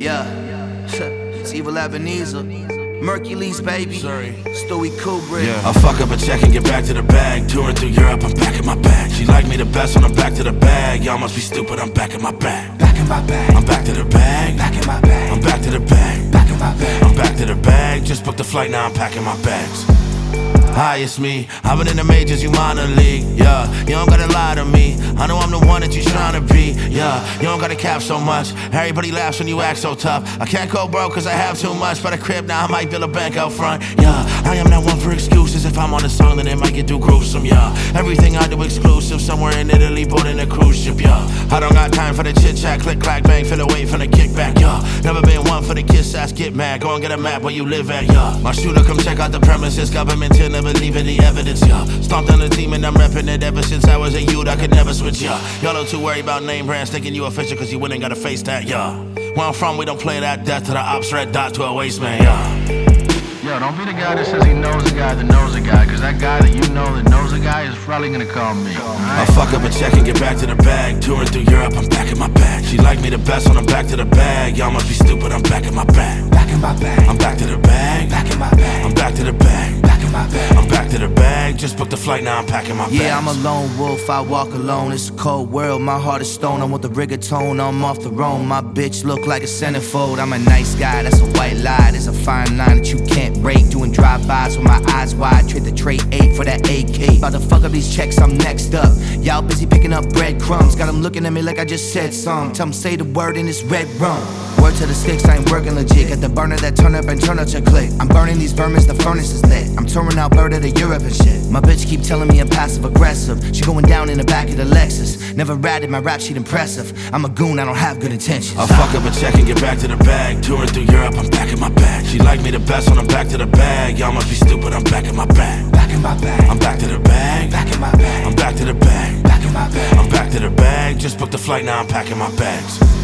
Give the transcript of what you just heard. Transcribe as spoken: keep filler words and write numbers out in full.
Yeah, it's Evil Ebenezer, Mercules, baby. Sorry. Stewie Kubrick. Yeah. I fuck up a check and get back to the bag. Touring through Europe, I'm back in my bag. She like me the best when I'm back to the bag. Y'all must be stupid, I'm back in my bag. Back in my bag. I'm back to the bag. Back in my bag. I'm back to the bag. Back in my bag. I'm back to the bag. Just booked the flight, now I'm packing my bags. Hi, it's me. I've been in the majors, you minor league. Yeah, you don't gotta lie to me. I know I'm the one that you trying to be. Yeah, you don't gotta cap so much. Everybody laughs when you act so tough. I can't go broke cause I have too much. But a crib now, I might build a bank out front. Yeah, I am not one for excuses. If I'm on a song, then it might get too gruesome. Yeah, everything I do exclusive. Somewhere in Italy, boarding a cruise ship. Yeah, I don't got time for the chit chat. Click, clack, bang, feel away from the kickback. Yeah, never been one for the kiss ass, get mad. Go and get a map where you live at. Yeah, my shooter, come check out the premises. Government till never leave any evidence, yeah. Stomped on the team and I'm repping it ever since I was a youth. I could never switch, yeah. Y'all don't too worried about name brands, thinking you official cause you wouldn't gotta face that, yeah. Where I'm from, we don't play that death to the ops, red dot to a waste man, yeah. Yo, don't be the guy that says he knows a guy that knows a guy, cause that guy that you know that knows a guy is probably gonna call me. Right? I fuck up a check and get back to the bag. Touring through Europe, I'm back in my bag. She like me the best when I'm back to the bag. Y'all must be stupid, I'm back in my bag. Back in my bag. I'm back to the bag. Back in my bag. I'm back to the bag. Back in my bag. I'm back to the bag. Just booked the flight, now I'm packing my bags. Yeah, I'm a lone wolf, I walk alone. It's a cold world, my heart is stone. I'm with the rigatone, I'm off the roam. My bitch look like a centerfold. I'm a nice guy, that's a white lie. There's a fine line that you can't break. Doing drive-bys with my eyes wide. Trade the tray eight for that A K. About to fuck up these checks, I'm next up. Y'all busy picking up breadcrumbs. Got them looking at me like I just said some. Tell them say the word in this red rum. Word to the sticks, I ain't working legit. Got the burner that turn up and turn up to click. I'm burning these vermins, the furnace is lit. I'm touring Alberta to Europe and shit. My bitch keep telling me I'm passive aggressive. She going down in the back of the Lexus. Never ratted, my rap sheet impressive. I'm a goon, I don't have good intentions. I'll fuck up a check and get back to the bag. Touring through Europe, I'm back in my bag. She like me the best when I'm back to the bag. Y'all must be stupid, I'm back in my bag. Back in my bag. I'm back to the bag. Back in my bag. I'm back to the bag. Back in my bag. I'm back to the bag. Just booked the flight, now I'm packing my bags.